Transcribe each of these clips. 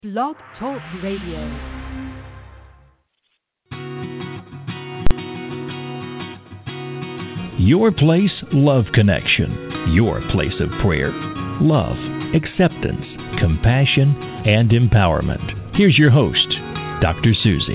Blog Talk Radio. Your Place Love Connection. Your place of prayer, love, acceptance, compassion, and empowerment. Here's your host, Dr. Susie.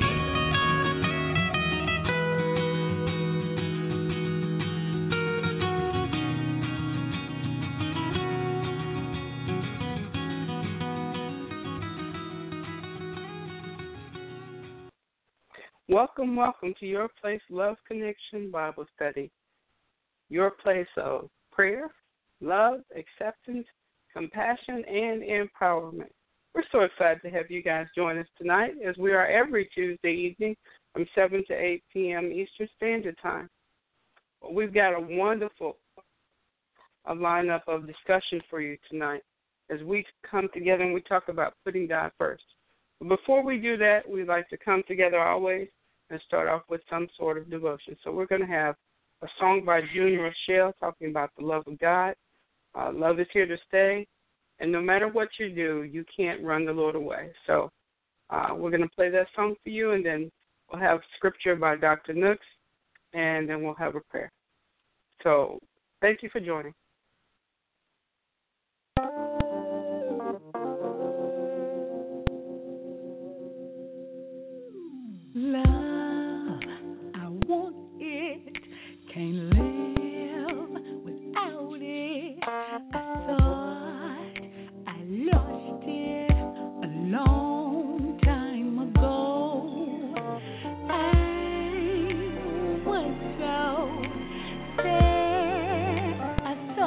Welcome to Your Place Love Connection Bible Study. Your place of prayer, love, acceptance, compassion, and empowerment. We're so excited to have you guys join us tonight, as we are every Tuesday evening from 7 to 8 p.m. Eastern Standard Time. We've got a wonderful lineup of discussion for you tonight as we come together and we talk about putting God first. But before we do that, we like to come together always and start off with some sort of devotion. So we're going to have a song by June Rochelle talking about the love of God. Love is here to stay, and no matter what you do, you can't run the Lord away. So we're going to play that song for you, and then we'll have scripture by Dr. Nooks, and then we'll have a prayer. So thank you for joining. Love, I want it, can't live without it. I thought I lost it a long time ago. I was so sad, I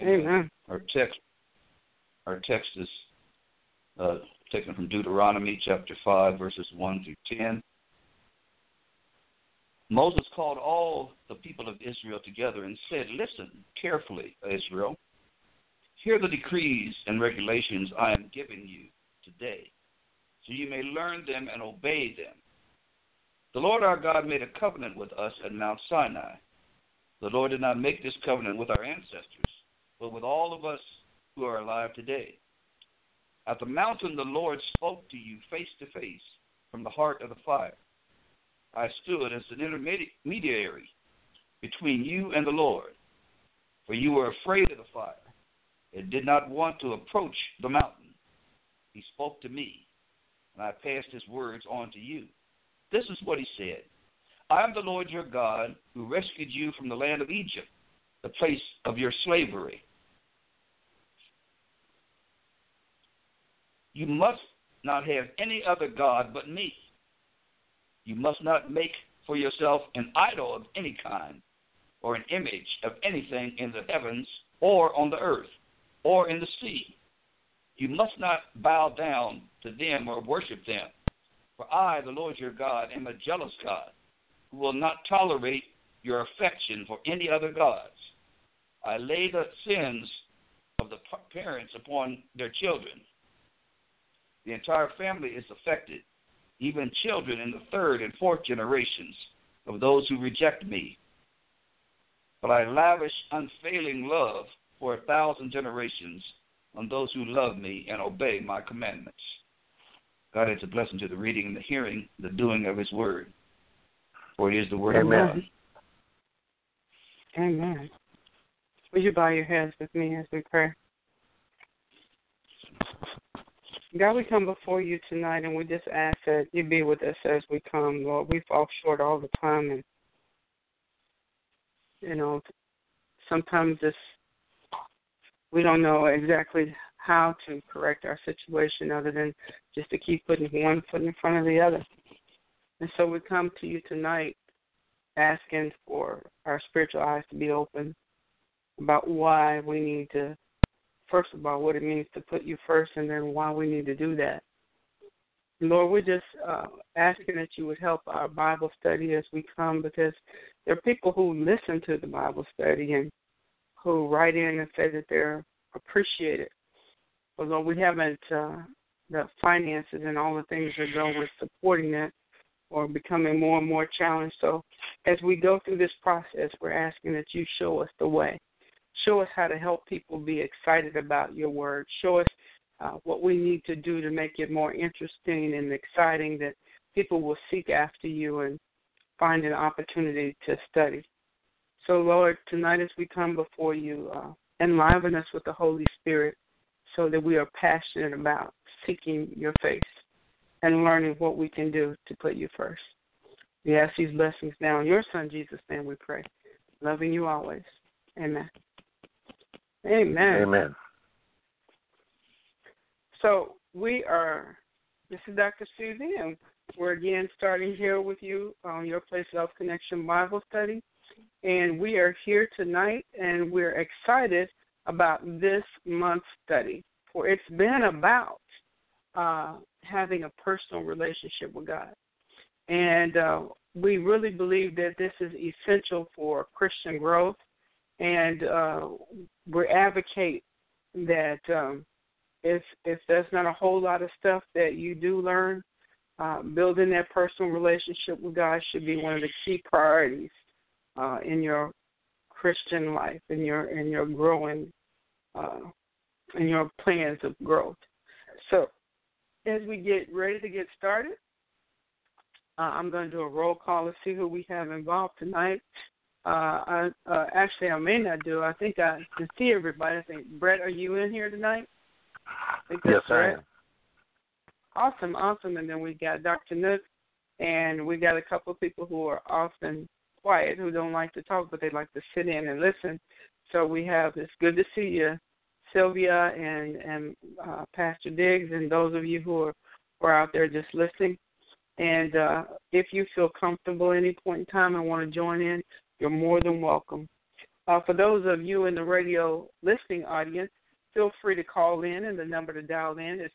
Amen. Our text is taken from Deuteronomy chapter 5, verses 1 through 10. Moses called all the people of Israel together and said, "Listen carefully, Israel. Hear the decrees and regulations I am giving you today, so you may learn them and obey them. The Lord our God made a covenant with us at Mount Sinai. The Lord did not make this covenant with our ancestors, but with all of us who are alive today. At the mountain the Lord spoke to you face to face from the heart of the fire. I stood as an intermediary between you and the Lord, for you were afraid of the fire and did not want to approach the mountain. He spoke to me, and I passed his words on to you. This is what he said. I am the Lord your God who rescued you from the land of Egypt, the place of your slavery. You must not have any other God but me. You must not make for yourself an idol of any kind or an image of anything in the heavens or on the earth or in the sea. You must not bow down to them or worship them. For I, the Lord your God, am a jealous God who will not tolerate your affection for any other gods. I lay the sins of the parents upon their children. The entire family is affected, even children in the third and fourth generations of those who reject me. But I lavish unfailing love for 1,000 generations on those who love me and obey my commandments." God, it's a blessing to the reading and the hearing, the doing of his word. For it is the word of God. Amen. Will you bow your heads with me as we pray? God, we come before you tonight, and we just ask that you be with us as we come, Lord. We fall short all the time, and, sometimes we don't know exactly how to correct our situation other than just to keep putting one foot in front of the other. And so we come to you tonight asking for our spiritual eyes to be open about why we need to, first of all, what it means to put you first, and then why we need to do that. Lord, we're just asking that you would help our Bible study as we come, because there are people who listen to the Bible study and who write in and say that they're appreciated. Although we haven't the finances and all the things that go with supporting that or becoming more and more challenged. So as we go through this process, we're asking that you show us the way. Show us how to help people be excited about your word. Show us what we need to do to make it more interesting and exciting, that people will seek after you and find an opportunity to study. So, Lord, tonight as we come before you, enliven us with the Holy Spirit so that we are passionate about seeking your face and learning what we can do to put you first. We ask these blessings now in your Son, Jesus' name we pray. Loving you always. Amen. Amen. Amen. So this is Dr. Susie, and we're again starting here with you on Your Place Love Connection Bible Study. And we are here tonight, and we're excited about this month's study, for it's been about having a personal relationship with God. And we really believe that this is essential for Christian growth, and we advocate that if there's not a whole lot of stuff that you do learn, building that personal relationship with God should be one of the key priorities in your Christian life, in your growing, in your plans of growth. So, as we get ready to get started, I'm going to do a roll call to see who we have involved tonight. Actually, I may not do. I think I can see everybody. I think, Brett, are you in here tonight? Yes, I am. Awesome. And then we got Dr. Nook, and we got a couple of people who are often quiet, who don't like to talk, but they like to sit in and listen. So we have, it's good to see you, Sylvia and Pastor Diggs, and those of you who are out there just listening. And if you feel comfortable at any point in time and want to join in, you're more than welcome. For those of you in the radio listening audience, feel free to call in, and the number to dial in is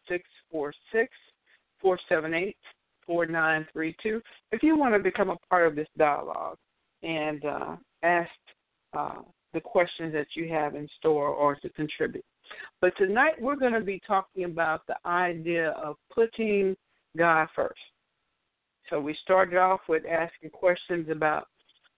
646-478-4932. If you want to become a part of this dialogue and ask the questions that you have in store or to contribute. But tonight we're going to be talking about the idea of putting God first. So we started off with asking questions about,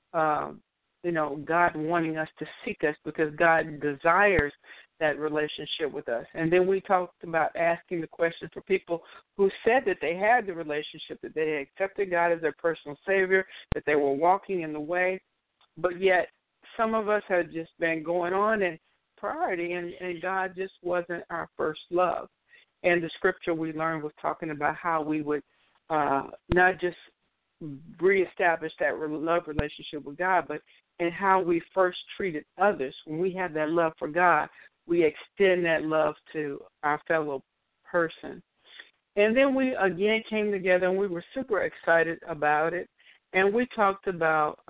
God wanting us to seek us because God desires that relationship with us. And then we talked about asking the question for people who said that they had the relationship, that they had accepted God as their personal Savior, that they were walking in the way, but yet some of us had just been going on in priority, and God just wasn't our first love. And the scripture we learned was talking about how we would not just reestablish that love relationship with God, but in how we first treated others. When we have that love for God, we extend that love to our fellow person. And then we again came together, and we were super excited about it. And we talked about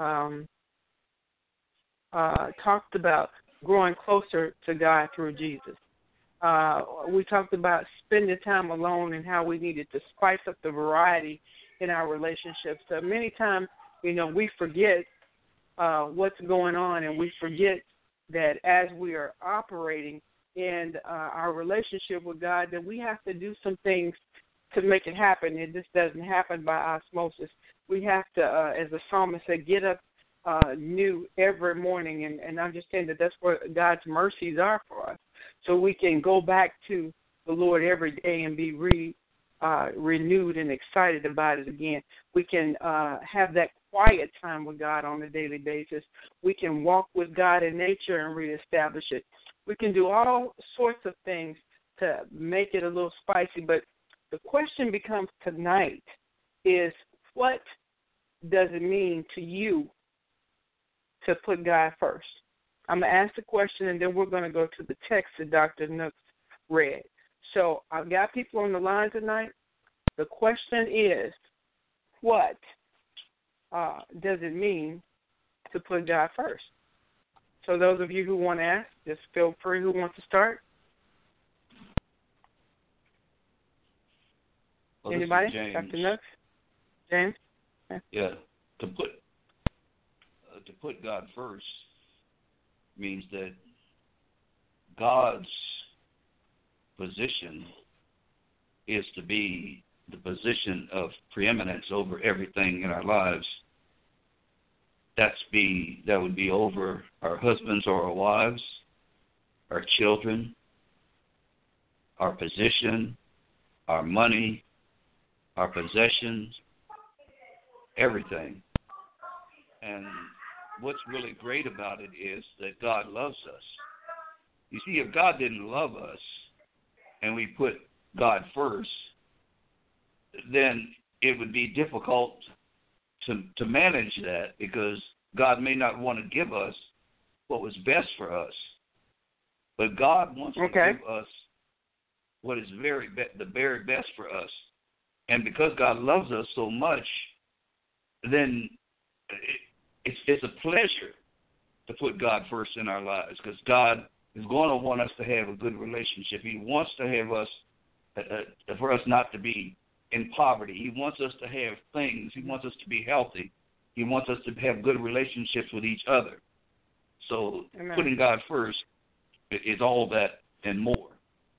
growing closer to God through Jesus. We talked about spending time alone and how we needed to spice up the variety in our relationships. So many times, we forget what's going on, and we forget that as we are operating in our relationship with God, that we have to do some things to make it happen. It just doesn't happen by osmosis. We have to, as the psalmist said, get up new every morning and understand that that's what God's mercies are for us. So we can go back to the Lord every day and be renewed and excited about it again. We can have that quiet time with God on a daily basis. We can walk with God in nature and reestablish it. We can do all sorts of things to make it a little spicy, but the question becomes tonight is, what does it mean to you to put God first? I'm going to ask the question, and then we're going to go to the text that Dr. Nooks read. So I've got people on the line tonight. The question is, what does it mean to put God first? So those of you who want to ask, just feel free. Who wants to start? Well, anybody? James. Dr. Nooks? James? Yeah. To put God first means that God's position is to be the position of preeminence over everything in our lives. That would be over our husbands or our wives, our children, our position, our money, our possessions, everything. And what's really great about it is that God loves us. You see, if God didn't love us and we put God first, then it would be difficult to manage that, because God may not want to give us what was best for us. But God wants to give us what is the very best for us. And because God loves us so much, then it's a pleasure to put God first in our lives, because God is going to want us to have a good relationship. He wants to have us, for us not to be in poverty. He wants us to have things. He wants us to be healthy. He wants us to have good relationships with each other. So Amen. Putting God first is all that and more.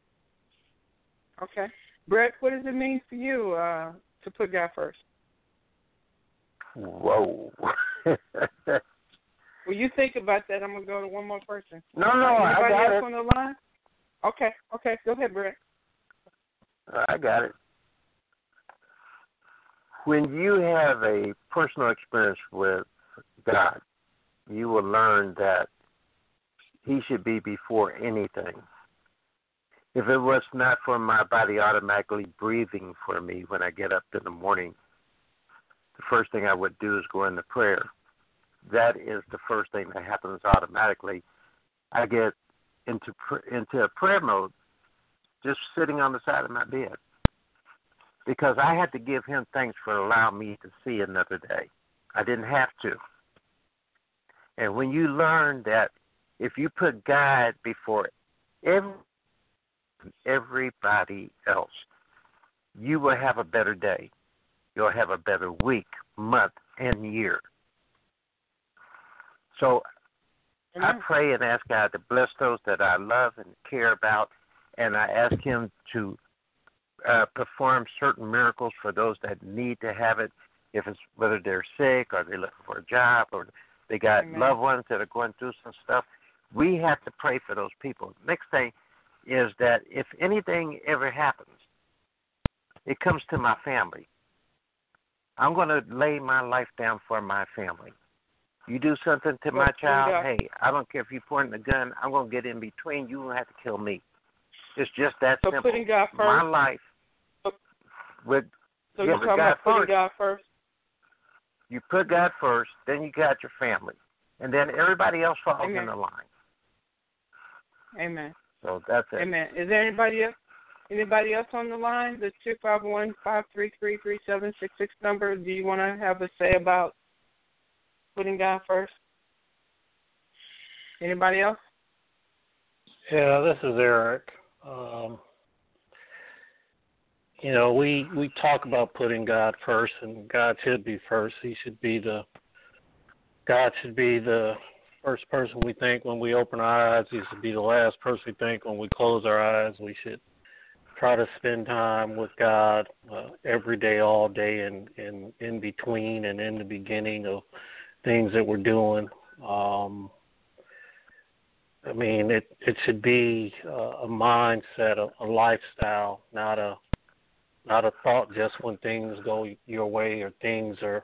Okay. Brett, what does it mean for you to put God first? Whoa. Will you think about that? I'm going to go to one more person. No, I got else it. On the line? Okay. Go ahead, Brett. I got it. When you have a personal experience with God, you will learn that He should be before anything. If it was not for my body automatically breathing for me when I get up in the morning, the first thing I would do is go into prayer. That is the first thing that happens automatically. I get into a prayer mode just sitting on the side of my bed, because I had to give Him thanks for allowing me to see another day. I didn't have to. And when you learn that if you put God before everybody else, you will have a better day. You'll have a better week, month, and year. So I pray and ask God to bless those that I love and care about, and I ask Him to perform certain miracles for those that need to have it, if it's whether they're sick or they're looking for a job or they got loved ones that are going through some stuff. We have to pray for those people. Next thing is that if anything ever happens, it comes to my family. I'm going to lay my life down for my family. You do something to my child, hey, I don't care if you point a gun, I'm going to get in between. You don't have to kill me. It's just that simple. Putting God first. My life. So you're talking about putting God first? You put God first, then you got your family. And then everybody else falls in the line. Amen. So that's it. Amen. Is there anybody else on the line? The 251-533-3766 number. Do you want to have a say about putting God first? Anybody else? Yeah, this is Eric. We talk about putting God first, and God should be first. God should be the first person we think when we open our eyes. He should be the last person we think when we close our eyes. We should try to spend time with God every day, all day, and in between and in the beginning of things that we're doing. It should be a mindset, a lifestyle, not a thought just when things go your way or things are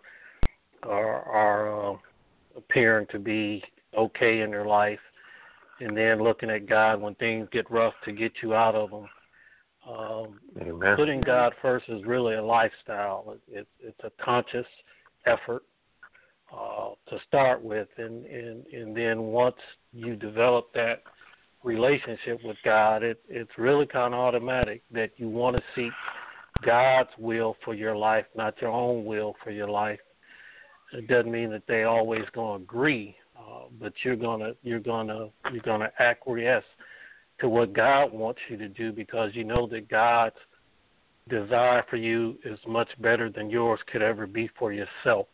appearing to be okay in your life, and then looking at God when things get rough to get you out of them. Putting God first is really a lifestyle. It's a conscious effort to start with, and then once you develop that relationship with God, it's really kind of automatic that you want to seek God's will for your life, not your own will for your life. It doesn't mean that they always going to agree, but you're gonna acquiesce to what God wants you to do, because you know that God's desire for you is much better than yours could ever be for yourself.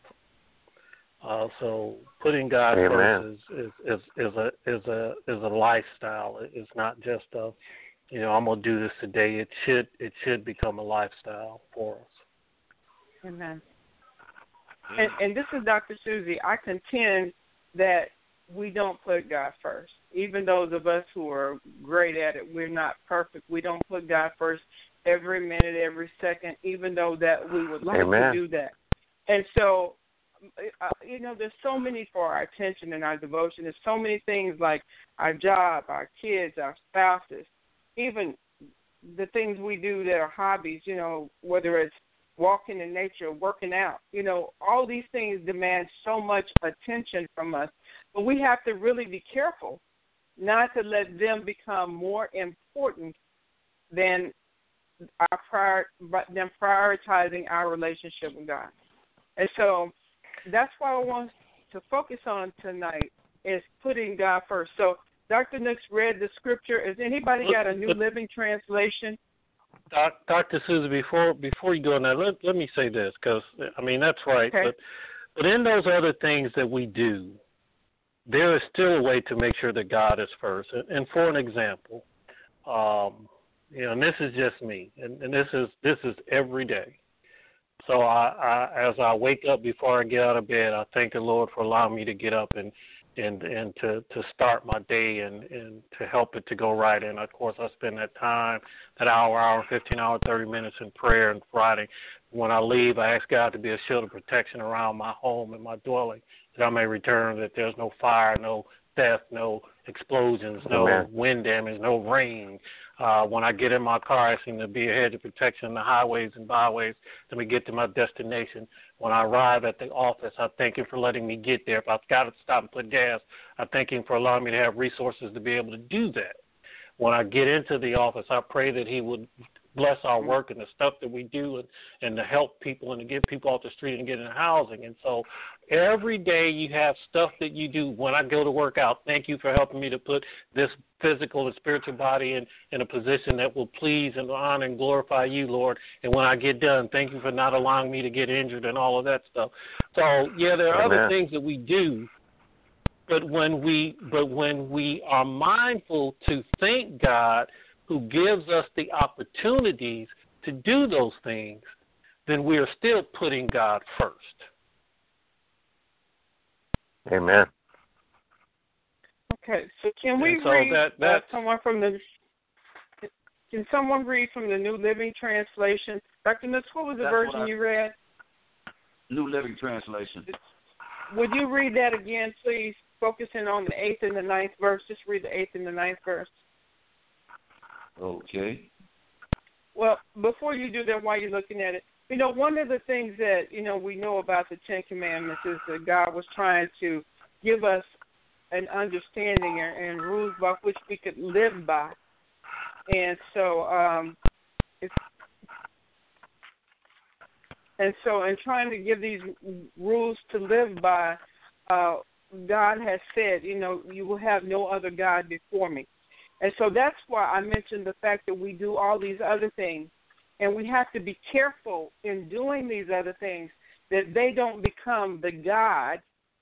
So putting God first is a lifestyle. It's not just I'm gonna do this today. It should become a lifestyle for us. Amen. And this is Dr. Susie. I contend that we don't put God first. Even those of us who are great at it, we're not perfect. We don't put God first every minute, every second, even though that we would like to do that. And so, there's so many for our attention and our devotion. There's so many things like our job, our kids, our spouses, even the things we do that are hobbies, whether it's walking in nature, working out, all these things demand so much attention from us. But we have to really be careful not to let them become more important than them prioritizing our relationship with God. And so that's what I want to focus on tonight, is putting God first. So Dr. Nooks read the scripture. Has anybody got a New Living Translation? Dr. Susie, before you go on that, let me say this, because, that's right. Okay. But in those other things that we do, there is still a way to make sure that God is first. And for an example, and this is just me, and this is every day. So as I wake up, before I get out of bed, I thank the Lord for allowing me to get up and to start my day and to help it to go right. And, of course, I spend that time, that hour, 15 hour, 30 minutes in prayer and writing. When I leave, I ask God to be a shield of protection around my home and my dwelling, that I may return, that there's no fire, no theft, no explosions, no wind damage, no rain. When I get in my car, I seem to be a hedge of protection on the highways and byways till we get to my destination. When I arrive at the office, I thank Him for letting me get there. If I've got to stop and put gas, I thank Him for allowing me to have resources to be able to do that. When I get into the office, I pray that He would bless our work and the stuff that we do and to help people and to get people off the street and get in housing. And so every day you have stuff that you do. When I go to work out, thank you for helping me to put this physical and spiritual body in a position that will please and honor and glorify you, Lord. And when I get done, thank you for not allowing me to get injured and all of that stuff. So, yeah, there are other things that we do. But when we are mindful to thank God who gives us the opportunities to do those things, then we are still putting God first. Amen. Okay, so can we read someone from the? Can someone read from the New Living Translation? Dr. Nooks, what was the version you read? New Living Translation. Would you read that again, please? Focusing on the 8th and the 9th verse. Just read the 8th and the 9th verse. Okay. Well, before you do that, while you're looking at it, one of the things that, we know about the Ten Commandments is that God was trying to give us an understanding and rules by which we could live by. And so, in trying to give these rules to live by, God has said, you will have no other God before me. And so that's why I mentioned the fact that we do all these other things. And we have to be careful in doing these other things that they don't become the God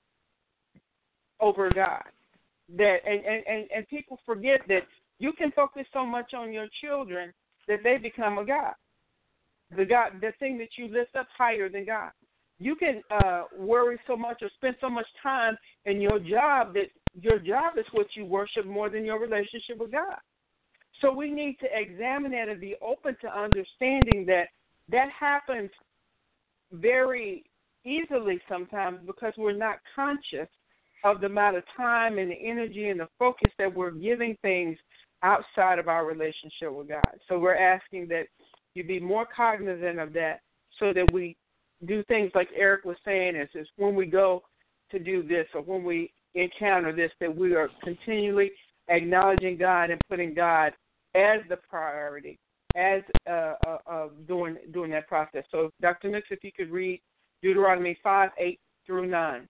over God. And people forget that you can focus so much on your children that they become a God. The thing that you lift up higher than God. You can worry so much or spend so much time in your job that your job is what you worship more than your relationship with God. So we need to examine that and be open to understanding that happens very easily sometimes because we're not conscious of the amount of time and the energy and the focus that we're giving things outside of our relationship with God. So we're asking that you be more cognizant of that so that we do things like Eric was saying, is when we go to do this or when we encounter this, that we are continually acknowledging God and putting God as the priority, as doing that process. So, Dr. Nooks, if you could read Deuteronomy 5:8-9.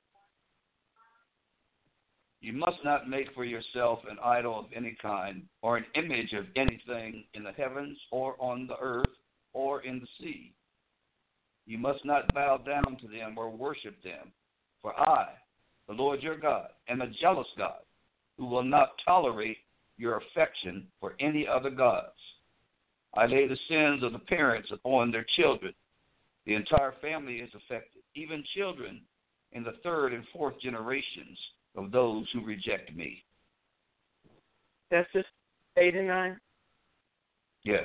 You must not make for yourself an idol of any kind or an image of anything in the heavens or on the earth or in the sea. You must not bow down to them or worship them. For I, the Lord your God, am a jealous God who will not tolerate your affection for any other gods. I lay the sins of the parents upon their children. The entire family is affected, even children in the third and fourth generations of those who reject me. That's just 8 and 9? Yes.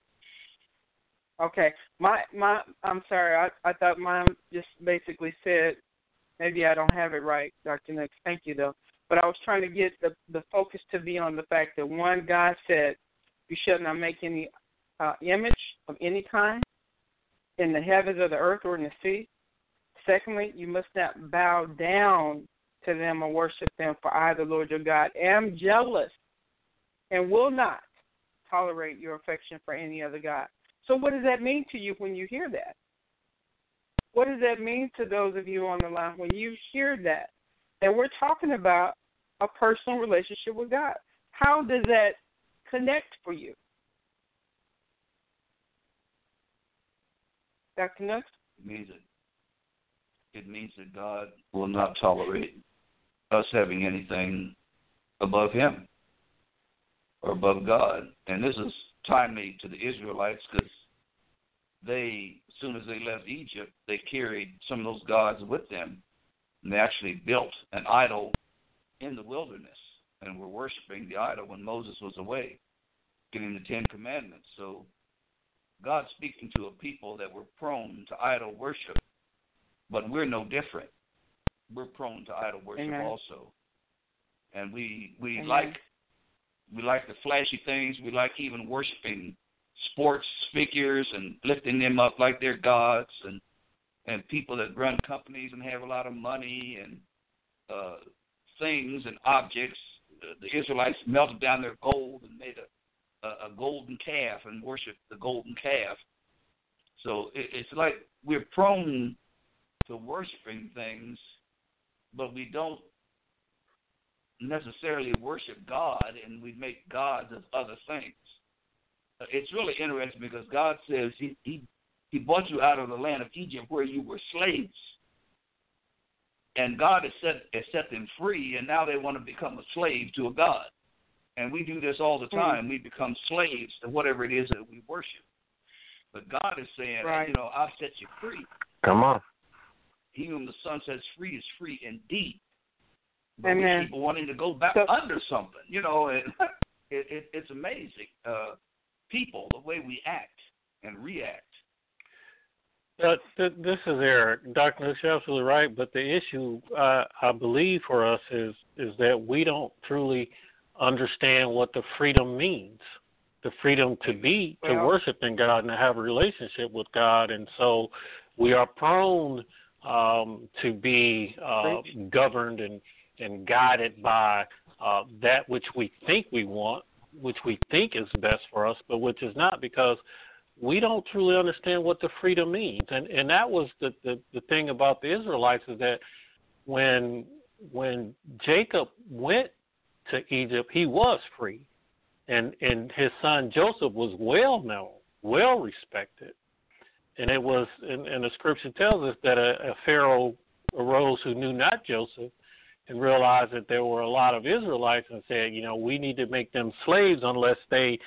Okay. I'm sorry. I thought mine just basically said, maybe I don't have it right, Dr. Nooks. Thank you, though. But I was trying to get the focus to be on the fact that, one, God said, you shall not make any image of any kind in the heavens or the earth or in the sea. Secondly, you must not bow down to them or worship them, for I, the Lord your God, am jealous and will not tolerate your affection for any other God. So what does that mean to you when you hear that? What does that mean to those of you on the line when you hear that? And we're talking about a personal relationship with God. How does that connect for you? Dr. Nooks? It means that God will not tolerate us having anything above him or above God. And this is timely to the Israelites because they, as soon as they left Egypt, they carried some of those gods with them. And they actually built an idol in the wilderness and were worshiping the idol when Moses was away, getting the Ten Commandments. So God's speaking to a people that were prone to idol worship, but we're no different. We're prone to idol worship also. And we like the flashy things. We like even worshiping sports figures and lifting them up like they're gods, and people that run companies and have a lot of money and things and objects. The Israelites melted down their gold and made a golden calf and worship the golden calf. So it's like we're prone to worshiping things, but we don't necessarily worship God, and we make gods of other things. It's really interesting because God says He brought you out of the land of Egypt where you were slaves. And God has set them free, and now they want to become a slave to a God. And we do this all the time. We become slaves to whatever it is that we worship. But God is saying, I've set you free. Come on. He whom the Son sets free is free indeed. But Amen. People wanting to go back under something, it's amazing. People, the way we act and react. But this is Eric. Dr. Luke, you're absolutely right. But the issue, I believe, for us is that we don't truly understand what the freedom means. The freedom to worship in God and to have a relationship with God. And so we are prone to be governed and guided by that which we think we want, which we think is best for us, but which is not, because we don't truly understand what the freedom means. And that was the thing about the Israelites, is that when Jacob went to Egypt, he was free. And his son Joseph was well known, well respected. And it was, and the scripture tells us that a Pharaoh arose who knew not Joseph and realized that there were a lot of Israelites and said, we need to make them slaves unless they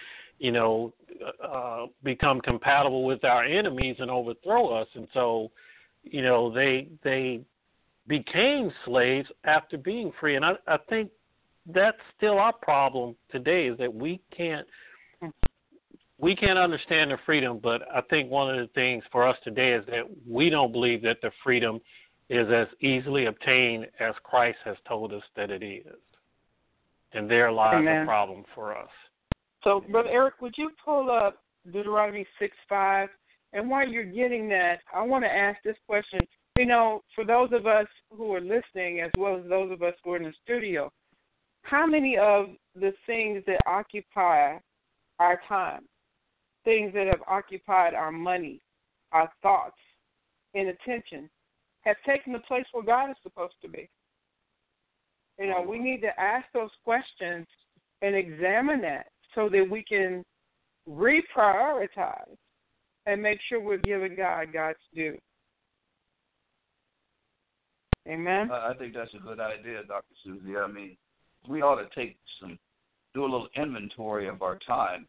become compatible with our enemies and overthrow us. And so, they became slaves after being free. And I think that's still our problem today, is that we can't understand the freedom. But I think one of the things for us today is that we don't believe that the freedom is as easily obtained as Christ has told us that it is. And there lies the problem for us. So, Brother Eric, would you pull up Deuteronomy 6:5? And while you're getting that, I want to ask this question. For those of us who are listening, as well as those of us who are in the studio, how many of the things that occupy our time, things that have occupied our money, our thoughts, and attention, have taken the place where God is supposed to be? We need to ask those questions and examine that, so that we can reprioritize and make sure we're giving God God's due. Amen? I think that's a good idea, Dr. Susie. I mean, we ought to do a little inventory of our time.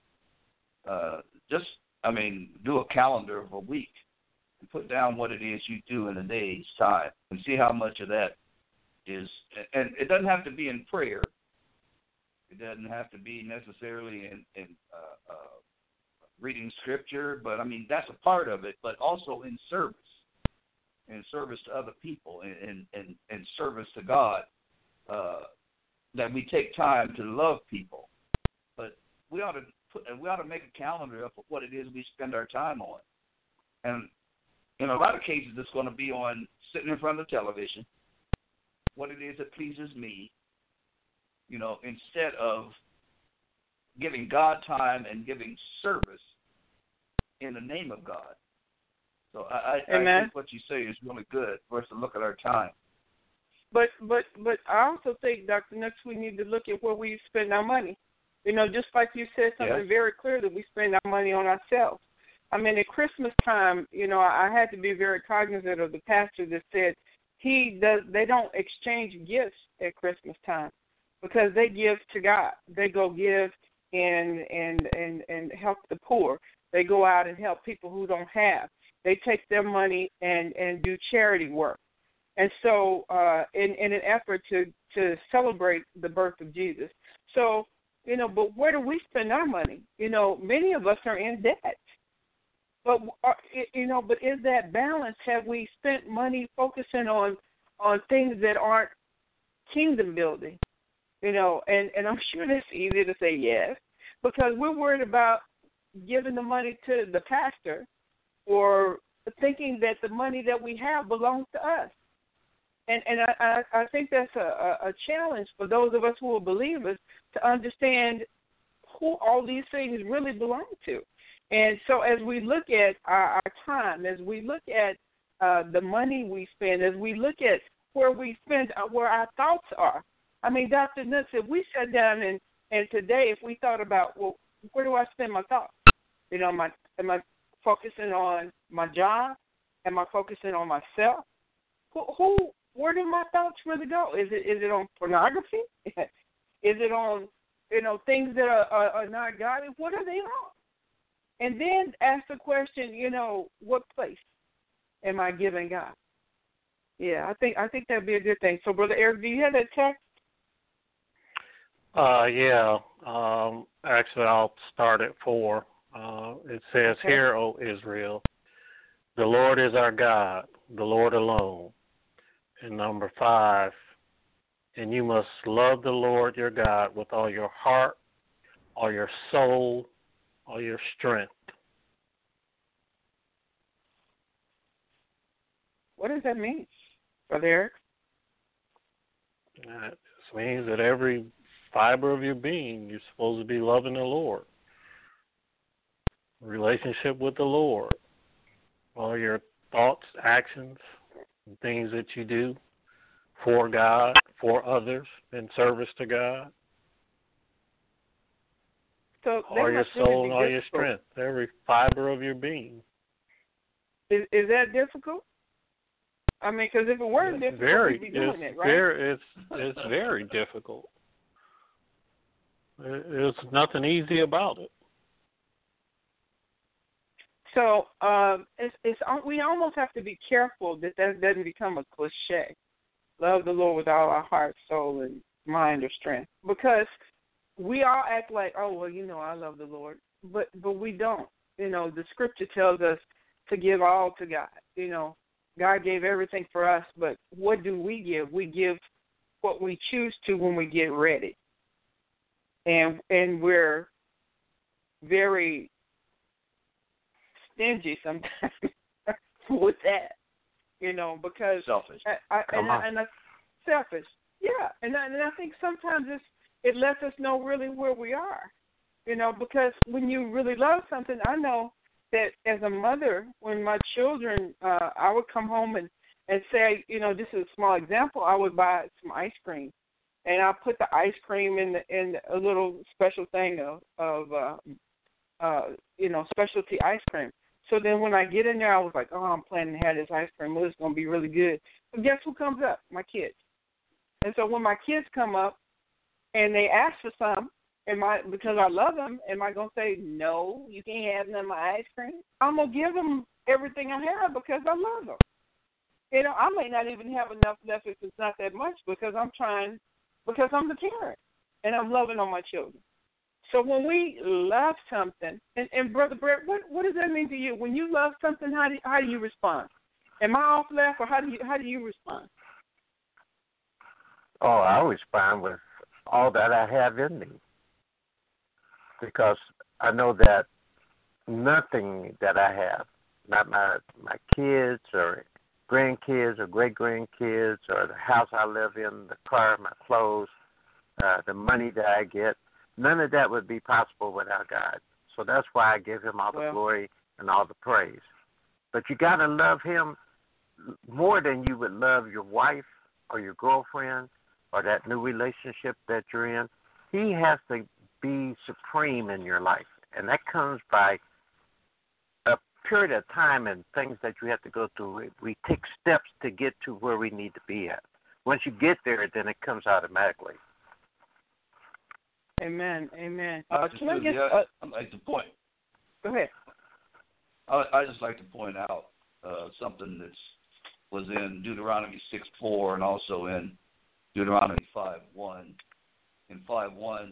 Do a calendar of a week and put down what it is you do in a day's time and see how much of that is. And it doesn't have to be in prayer. It doesn't have to be necessarily in reading scripture, but that's a part of it. But also in service to other people, and service to God. That we take time to love people, but we ought to make a calendar of what it is we spend our time on. And in a lot of cases, it's going to be on sitting in front of the television, what it is that pleases me. Instead of giving God time and giving service in the name of God. So I think what you say is really good for us to look at our time. But I also think, Dr. Nux, we need to look at where we spend our money. Just like you said something very clear, that we spend our money on ourselves. At Christmas time, I had to be very cognizant of the pastor that said they don't exchange gifts at Christmas time, because they give to God. They go give and help the poor. They go out and help people who don't have. They take their money and do charity work. And so in an effort to celebrate the birth of Jesus. So, but where do we spend our money? Many of us are in debt. But, but is that balance? Have we spent money focusing on things that aren't kingdom building? And I'm sure it's easy to say yes, because we're worried about giving the money to the pastor or thinking that the money that we have belongs to us. And I think that's a challenge for those of us who are believers to understand who all these things really belong to. And so as we look at our time, as we look at the money we spend, as we look at where we spend, where our thoughts are. I mean, Dr. Nutt, if we sat down and today, if we thought about, well, where do I spend my thoughts? You know, am I focusing on my job? Am I focusing on myself? Where do my thoughts really go? Is it on pornography? Is it on, things that are not godly? What are they on? And then ask the question, what place am I giving God? Yeah, I think that'd be a good thing. So, Brother Eric, do you have that text? Yeah. Actually, I'll start at 4. It says, okay. Hear, O Israel, the Lord is our God, the Lord alone. And number 5, and you must love the Lord your God with all your heart, all your soul, all your strength. What does that mean, Brother Eric? That just means that every fiber of your being, you're supposed to be loving the Lord. Relationship with the Lord. All your thoughts, actions, and things that you do for God, for others, in service to God. So all your soul and all your strength, every fiber of your being. Is that difficult? I mean, because if it weren't difficult, we'd be doing it, right? It's very difficult. There's nothing easy about it. So we almost have to be careful that doesn't become a cliche. Love the Lord with all our heart, soul, and mind or strength. Because we all act like, oh, well, I love the Lord. But we don't. The scripture tells us to give all to God. God gave everything for us, but what do we give? We give what we choose to when we get ready. And we're very stingy sometimes with that, because selfish. Selfish, yeah. And I think sometimes it lets us know really where we are, because when you really love something, I know that as a mother, when my children, I would come home and say, this is a small example, I would buy some ice cream, and I'll put the ice cream in a little special thing of specialty ice cream. So then when I get in there, I was like, oh, I'm planning to have this ice cream. Well, it's going to be really good. But guess who comes up? My kids. And so when my kids come up and they ask for some, because I love them, am I going to say, no, you can't have none of my ice cream? I'm going to give them everything I have because I love them. I may not even have enough left if it's not that much because I'm the parent and I'm loving on my children. So when we love something, and Brother Brett, what does that mean to you? When you love something, how do you respond? Am I off left, or how do you respond? Oh, I respond with all that I have in me, because I know that nothing that I have, not my kids or grandkids or great-grandkids or the house I live in, the car, my clothes, the money that I get, none of that would be possible without God. So that's why I give him all the glory and all the praise. But you got to love him more than you would love your wife or your girlfriend or that new relationship that you're in. He has to be supreme in your life. And that comes by a period of time and things that you have to go through. We take steps to get to where we need to be at. Once you get there, then it comes automatically. Amen. Amen. I'd like to point. Go ahead. I just like to point out something that was in Deuteronomy 6:4 and also in Deuteronomy 5:1. In 5:1,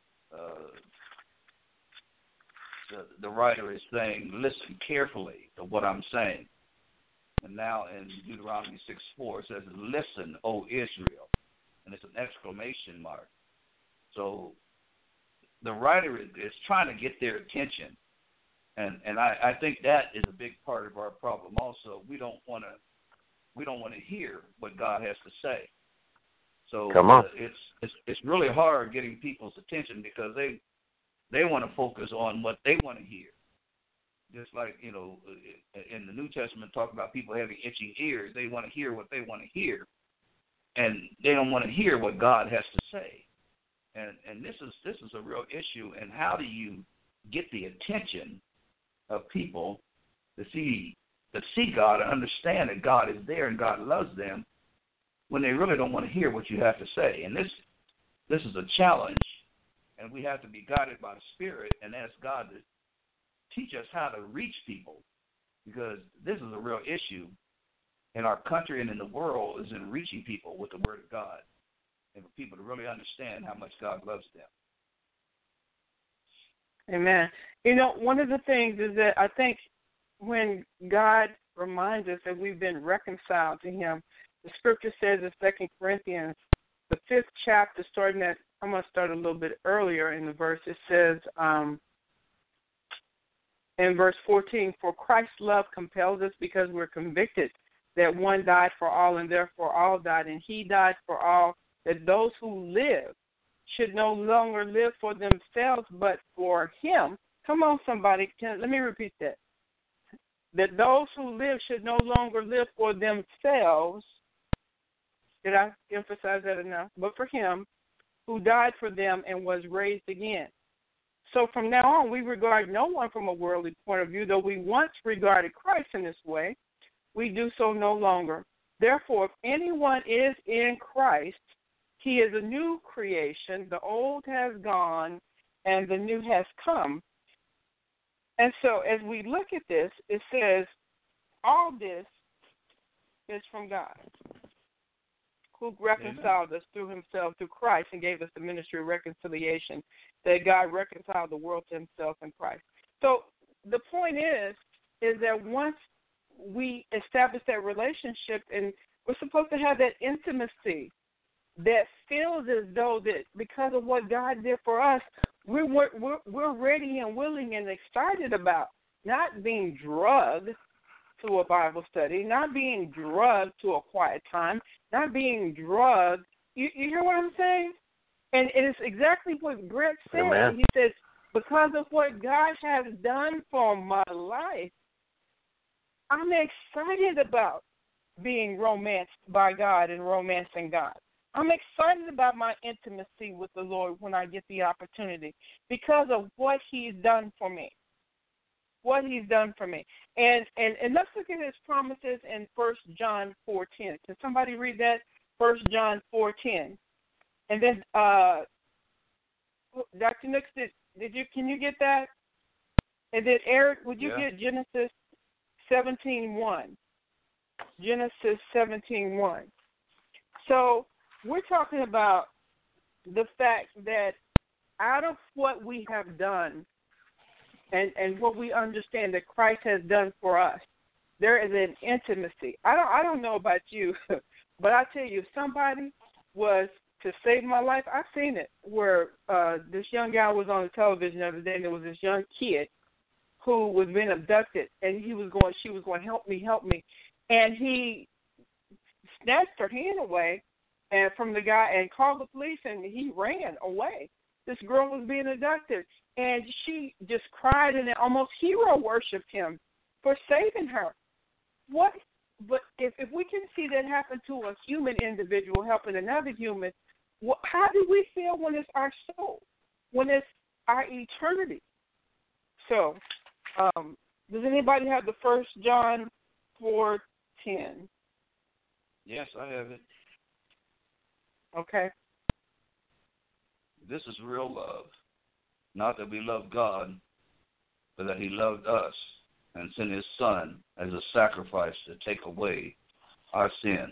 the writer is saying, listen carefully to what I'm saying. And now in Deuteronomy 6:4, it says, listen, O Israel. And it's an exclamation mark. So the writer is trying to get their attention. And I think that is a big part of our problem also. We don't want to hear what God has to say. So come on. It's really hard getting people's attention because They want to focus on what they want to hear. Just like, in the New Testament, talk about people having itching ears. They want to hear what they want to hear, and they don't want to hear what God has to say. And this is a real issue. And how do you get the attention of people to see God and understand that God is there and God loves them when they really don't want to hear what you have to say? And this is a challenge, and we have to be guided by the Spirit and ask God to teach us how to reach people, because this is a real issue in our country and in the world, is in reaching people with the Word of God, and for people to really understand how much God loves them. Amen. One of the things is that I think when God reminds us that we've been reconciled to Him, the Scripture says in 2 Corinthians, the 5th chapter, I'm going to start a little bit earlier in the verse. It says, in verse 14, for Christ's love compels us because we're convicted that one died for all and therefore all died, and He died for all, that those who live should no longer live for themselves but for Him. Come on, somebody. Let me repeat that. That those who live should no longer live for themselves. Did I emphasize that enough? But for Him who died for them and was raised again. So from now on, we regard no one from a worldly point of view, though we once regarded Christ in this way. We do so no longer. Therefore, if anyone is in Christ, he is a new creation. The old has gone and the new has come. And so as we look at this, it says, all this is from God, who reconciled us through Himself, through Christ, and gave us the ministry of reconciliation, that God reconciled the world to Himself in Christ. So the point is that once we establish that relationship, and we're supposed to have that intimacy that feels as though that because of what God did for us, we're ready and willing and excited about not being drugged to a Bible study, not being drugged to a quiet time, not being drugged. You hear what I'm saying? And it is exactly what Brett said. Amen. He says, because of what God has done for my life, I'm excited about being romanced by God and romancing God. I'm excited about my intimacy with the Lord when I get the opportunity because of what He's done for me. What He's done for me. And let's look at His promises in 1 John 4:10. Can somebody read that? 1 John 4:10. And then, Dr. Nix, can you get that? And then, Eric, would you get Genesis 17:1? Genesis 17:1. So we're talking about the fact that out of what we have done and what we understand that Christ has done for us, there is an intimacy. I don't know about you, but I tell you, if somebody was to save my life, I've seen it where this young guy was on the television the other day, and there was this young kid who was being abducted, and she was going, help me, and he snatched her hand away and from the guy and called the police, and he ran away. This girl was being abducted, and she just cried and almost hero worshipped him for saving her. What? But if we can see that happen to a human individual helping another human, how do we feel when it's our soul, when it's our eternity? So, does anybody have the 1 John 4:10? Yes, I have it. Okay. This is real love. Not that we love God, but that He loved us and sent His Son as a sacrifice to take away our sins.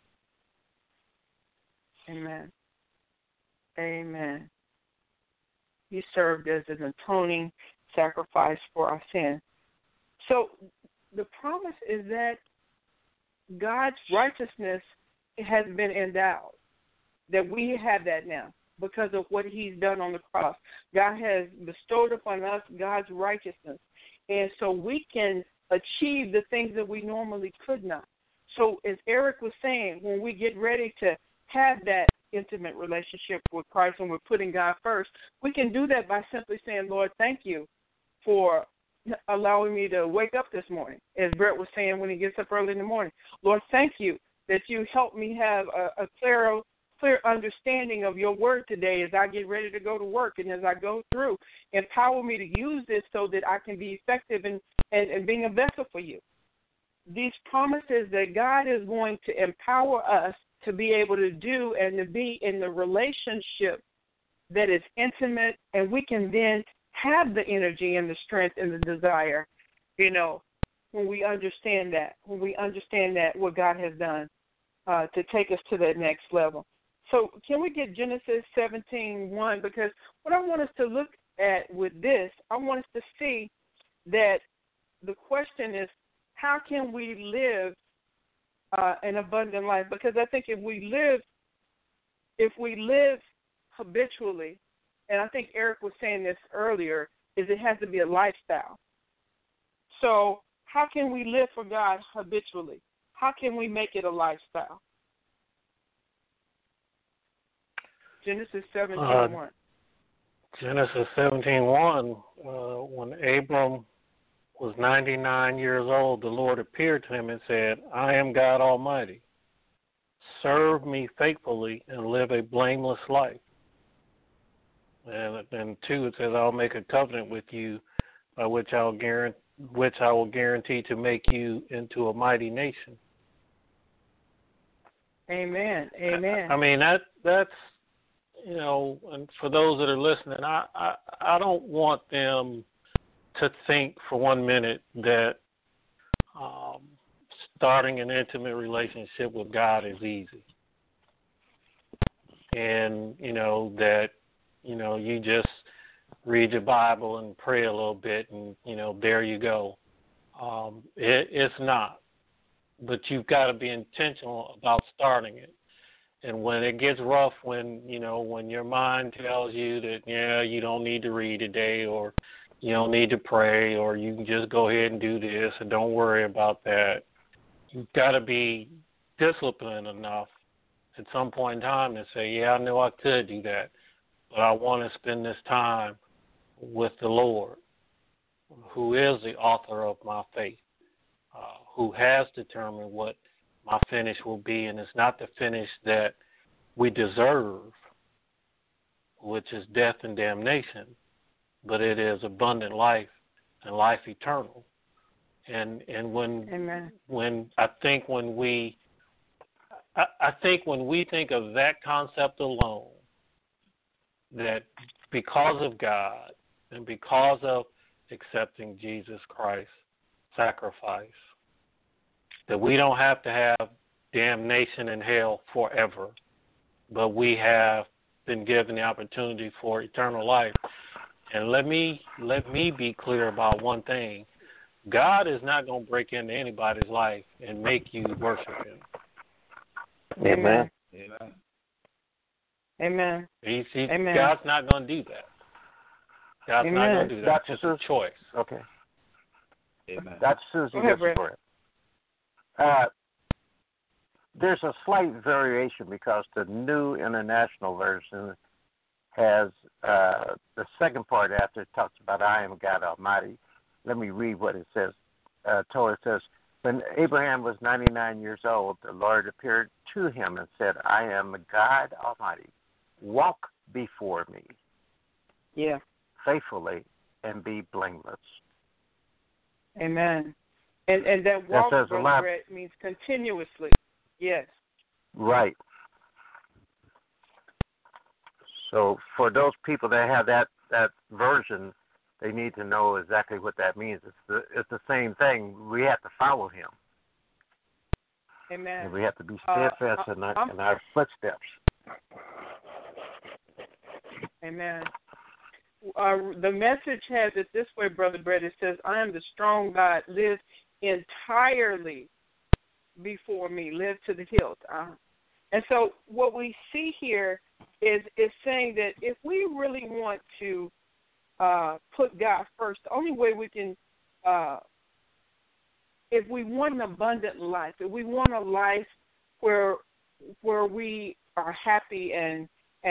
Amen. Amen. He served as an atoning sacrifice for our sins. So the promise is that God's righteousness has been endowed, that we have that now because of what He's done on the cross. God has bestowed upon us God's righteousness, and so we can achieve the things that we normally could not. So as Eric was saying, when we get ready to have that intimate relationship with Christ and we're putting God first, we can do that by simply saying, Lord, thank you for allowing me to wake up this morning, as Brett was saying when he gets up early in the morning. Lord, thank you that you helped me have a clear understanding of your word today as I get ready to go to work and as I go through. Empower me to use this so that I can be effective in being a vessel for you. These promises that God is going to empower us to be able to do and to be in the relationship that is intimate, and we can then have the energy and the strength and the desire, when we understand that, what God has done to take us to that next level. So can we get Genesis 17:1? Because what I want us to look at with this, I want us to see that the question is, how can we live an abundant life? Because I think if we live habitually, and I think Eric was saying this earlier, is it has to be a lifestyle. So how can we live for God habitually? How can we make it a lifestyle? Genesis 17:1. Genesis 17:1, when Abram was 99 years old, the Lord appeared to him and said, I am God Almighty. Serve me faithfully and live a blameless life. And 2, it says, I'll make a covenant with you by which I will guarantee to make you into a mighty nation. Amen. I mean, that's, and for those that are listening, I don't want them to think for 1 minute that starting an intimate relationship with God is easy. And, that, you just read your Bible and pray a little bit and, there you go. It's not. But you've got to be intentional about starting it. And when it gets rough, when your mind tells you that, you don't need to read today, or you don't need to pray, or you can just go ahead and do this and don't worry about that, you've got to be disciplined enough at some point in time to say, I know I could do that, but I want to spend this time with the Lord, who is the author of my faith, who has determined what my finish will be, and it's not the finish that we deserve, which is death and damnation, but it is abundant life and life eternal. And when I think when we think of that concept alone, that because of God and because of accepting Jesus Christ's sacrifice, that we don't have to have damnation in hell forever, but we have been given the opportunity for eternal life. And let me be clear about one thing. God is not going to break into anybody's life and make you worship him. Amen. Amen. Amen. God's not going to do that. God's not going to do that. It's just a choice. Okay. Amen. That's Susie. For it. There's a slight variation because the New International Version has the second part after it talks about I am God Almighty. Let me read what it says. Torah says, when Abraham was 99 years old, the Lord appeared to him and said, I am God Almighty. Walk before me faithfully and be blameless. Amen. And that walk, Brother, means continuously. Yes. Right. So for those people that have that version, they need to know exactly what that means. It's the same thing. We have to follow him. Amen. And we have to be steadfast in our footsteps. Amen. The Message has it this way, Brother Brett. It says, I am the strong God. Live entirely before me. Live to the hilt. And so what we see here is saying that if we really want to put God first, the only way we can, if we want an abundant life, if we want a life where where we are happy and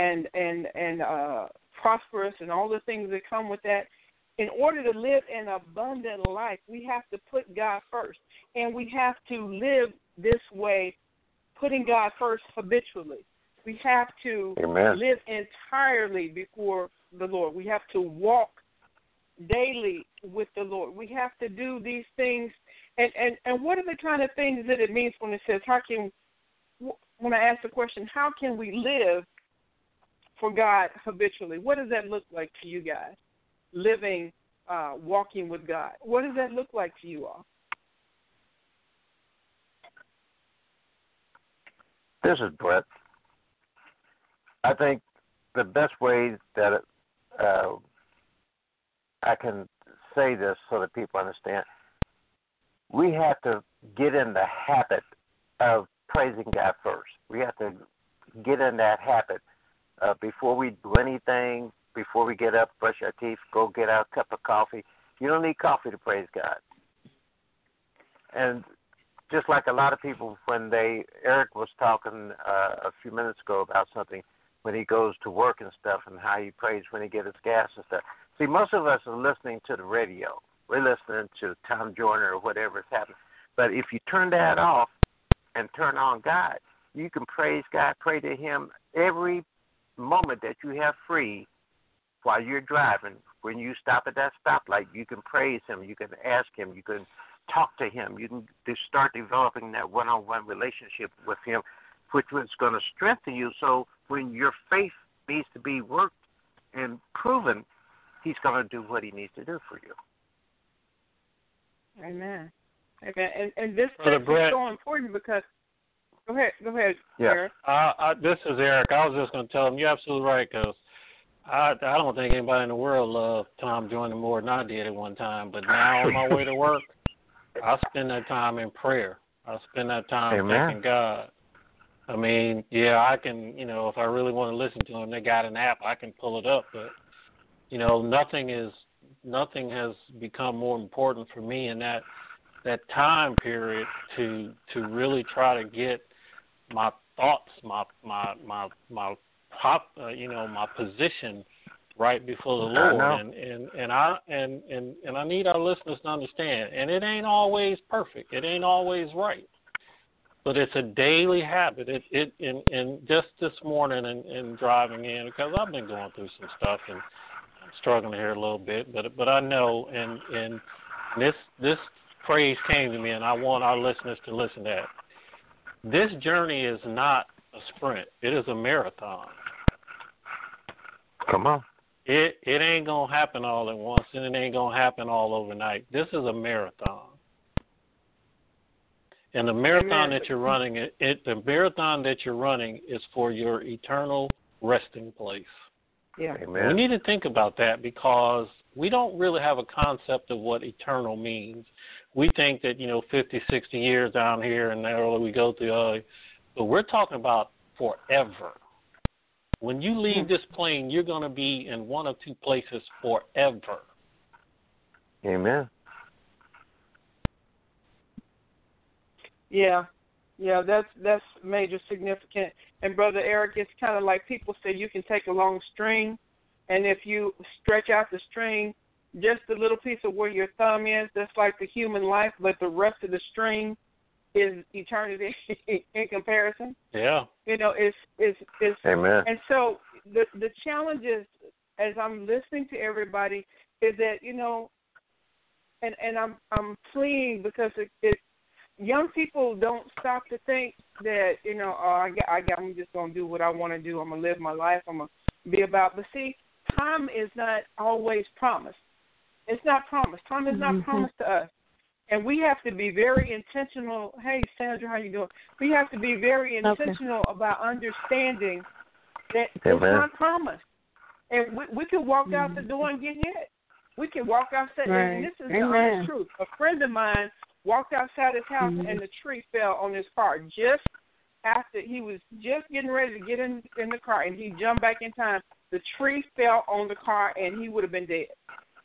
prosperous and all the things that come with that, in order to live an abundant life, we have to put God first. And we have to live this way, putting God first habitually. We have to live entirely before the Lord. We have to walk daily with the Lord. We have to do these things. And what are the kind of things that it means when it says, when I ask the question, how can we live for God habitually? What does that look like to you guys? Living, walking with God. What does that look like to you all? This is Brett. I think the best way that I can say this so that people understand, we have to get in the habit of praising God first. We have to get in that habit before we do anything, before we get up, brush our teeth, go get our cup of coffee. You don't need coffee to praise God. And just like a lot of people, Eric was talking a few minutes ago about something, when he goes to work and stuff and how he prays when he gets his gas and stuff. See, most of us are listening to the radio. We're listening to Tom Joyner or whatever is happening. But if you turn that off and turn on God, you can praise God, pray to Him every moment that you have free while you're driving. When you stop at that stoplight, you can praise Him. You can ask Him. You can talk to Him. You can start developing that one-on-one relationship with Him, which is going to strengthen you. So when your faith needs to be worked and proven, He's going to do what He needs to do for you. Amen. And this is so important because go ahead, Eric. This is Eric. I was just going to tell him you're absolutely right, because I don't think anybody in the world loved Tom Joyner more than I did at one time. But now on my way to work, I spend that time in prayer. I spend that time thanking God. I mean, yeah, I can, if I really want to listen to Him, they got an app, I can pull it up. But nothing has become more important for me in that time period to really try to get my thoughts, my position right before the Lord. And I need our listeners to understand. And it ain't always perfect. It ain't always right. But it's a daily habit. And just this morning and driving in, because I've been going through some stuff and I'm struggling here a little bit, but I know, and this phrase came to me, and I want our listeners to listen to that. This journey is not a sprint. It is a marathon. Come on. It ain't going to happen all at once, and it ain't going to happen all overnight. This is a marathon. And the marathon that you're running, the marathon that you're running is for your eternal resting place. Yeah. Amen. We need to think about that, because we don't really have a concept of what eternal means. We think that, 50, 60 years down here and there we go through, but we're talking about forever. When you leave this plane, you're going to be in one of two places forever. Amen. Yeah, that's major significant. And Brother Eric, it's kind of like people say you can take a long string, and if you stretch out the string, just the little piece of where your thumb is, that's like the human life, but the rest of the string is eternity in comparison. Yeah. It's Amen. And so the challenge is, as I'm listening to everybody, is that, and I'm pleading because it young people don't stop to think that, I'm just going to do what I want to do. I'm going to live my life. I'm going to be about. But see, time is not always promised. It's not promised. Time is not promised to us. And we have to be very intentional. Hey, Sandra, how you doing? We have to be very intentional about understanding that it's not promised. And we can walk out the door and get hit. We can walk outside. Right. And this is the honest truth. A friend of mine walked outside his house and the tree fell on his car just after he was just getting ready to get in the car, and he jumped back in time. The tree fell on the car, and he would have been dead.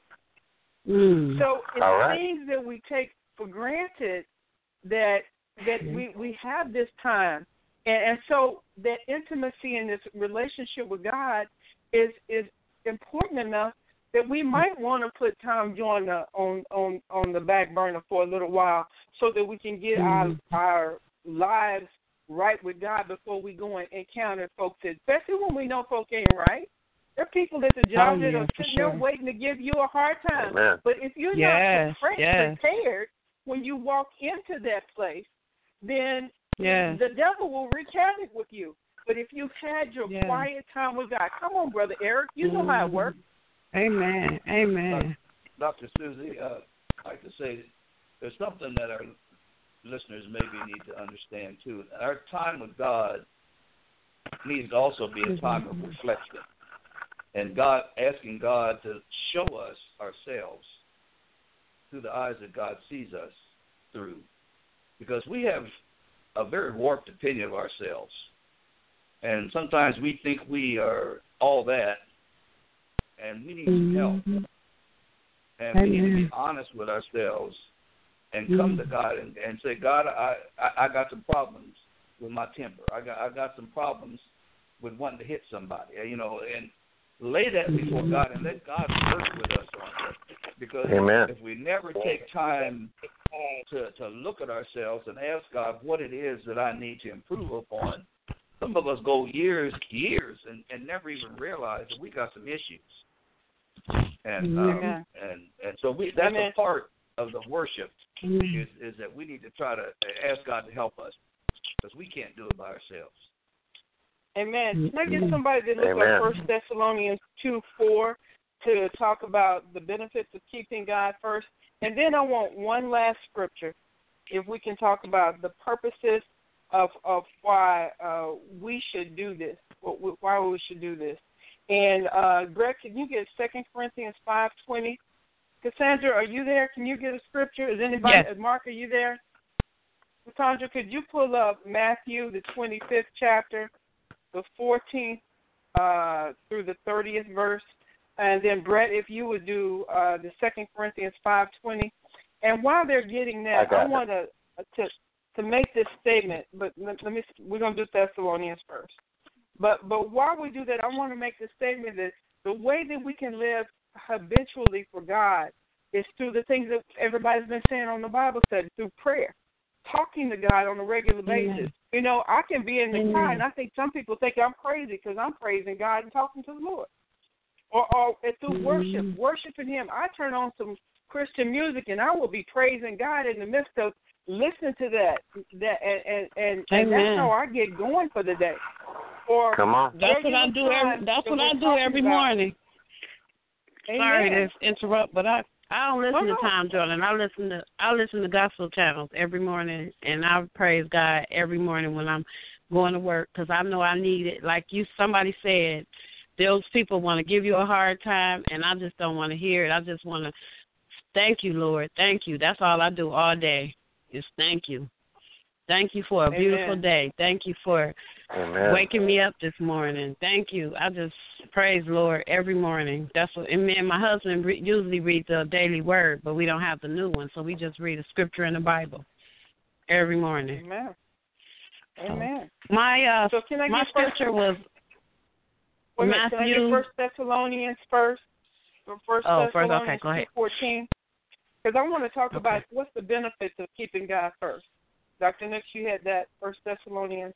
So it's things that we take for granted that we have this time, And so that intimacy and this relationship with God is important enough that we might want to put Tom Joyner on the back burner for a little while so that we can get our lives right with God before we go and encounter folks, especially when we know folk ain't right. There are people at the job that are sitting there waiting to give you a hard time. Amen. But if you're not prepared when you walk into that place, then the devil will wreak havoc with you. But if you've had your quiet time with God, come on, Brother Eric, you know how it works. Amen. Amen. Dr. Susie, I'd like to say there's something that our listeners maybe need to understand, too. Our time with God needs to also be a time of reflection. And asking God to show us ourselves through the eyes that God sees us through. Because we have a very warped opinion of ourselves. And sometimes we think we are all that, and we need some help. And we need to be honest with ourselves and come to God and say, God, I got some problems with my temper. I got some problems with wanting to hit somebody, and lay that before God and let God work with us on it. Because if we never take time to look at ourselves and ask God what it is that I need to improve upon, some of us go years and never even realize that we got some issues. And so that's a part of the worship is that we need to try to ask God to help us because we can't do it by ourselves. Amen. Can I get somebody to look at 1 Thessalonians 2:4 to talk about the benefits of keeping God first? And then I want one last scripture, if we can talk about the purposes of why we should do this, why we should do this. And Greg, can you get 2 Corinthians 5:20? Cassandra, are you there? Can you get a scripture? Is anybody? Yes. Mark, are you there? Cassandra, could you pull up Matthew, the 25th chapter, the 14th through the 30th verse? And then, Brett, if you would do the 2 Corinthians 5:20. And while they're getting that, I want to make this statement, but we're going to do Thessalonians first. But while we do that, I want to make the statement that the way that we can live habitually for God is through the things that everybody's been saying on the Bible study, through prayer, talking to God on a regular basis. I can be in the car, and I think some people think I'm crazy because I'm praising God and talking to the Lord. Or through worshiping Him. I turn on some Christian music, and I will be praising God in the midst of listening to that and that's how I get going for the day. Or come on. That's what I do. That's what I do every morning. Amen. Sorry to interrupt, but I don't listen to Tom Jordan. I listen to gospel channels every morning, and I praise God every morning when I'm going to work because I know I need it. Like somebody said, those people want to give you a hard time, and I just don't want to hear it. I just want to thank you, Lord. Thank you. That's all I do all day is thank you. Thank you for a beautiful day. Thank you for waking me up this morning. Thank you. I just praise Lord every morning. That's what. And me and my husband usually read the daily word, but we don't have the new one, so we just read a scripture in the Bible every morning. Amen. Amen. My so can I my scripture was Matthew. Can I get 1 Thessalonians first? First Thessalonians okay, go ahead. 2:14. Because I want to talk about what's the benefits of keeping God first. Dr. Nix, you had that 1 Thessalonians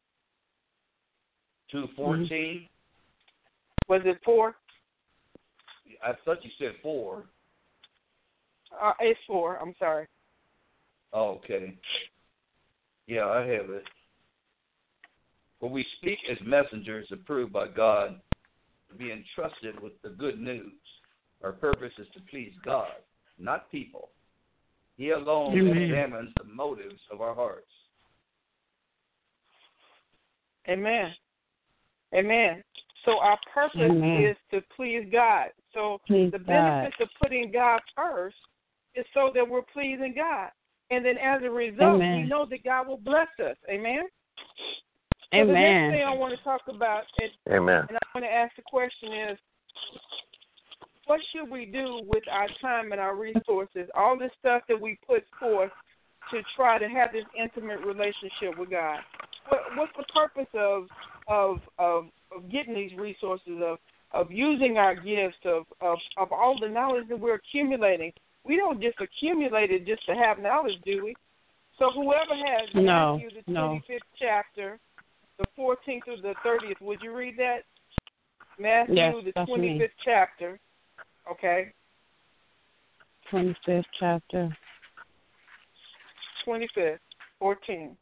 2:14. Was it 4? I thought you said 4. It's 4. I'm sorry. Oh, okay. Yeah, I have it. For we speak as messengers approved by God to be entrusted with the good news. Our purpose is to please God, not people. He alone examines the motives of our hearts. Amen. Amen. So our purpose is to please God. So the benefits of putting God first is so that we're pleasing God. And then as a result, we know that God will bless us. Amen? So the next thing I want to talk about, and I want to ask the question is, what should we do with our time and our resources, all this stuff that we put forth to try to have this intimate relationship with God? what's the purpose of getting these resources, of using our gifts, of all the knowledge that we're accumulating? We don't just accumulate it just to have knowledge, do we? So whoever has Matthew, the 25th chapter, the 14th through the 30th, would you read that? Matthew, the 25th chapter. Okay. 25th chapter. 25th, 14.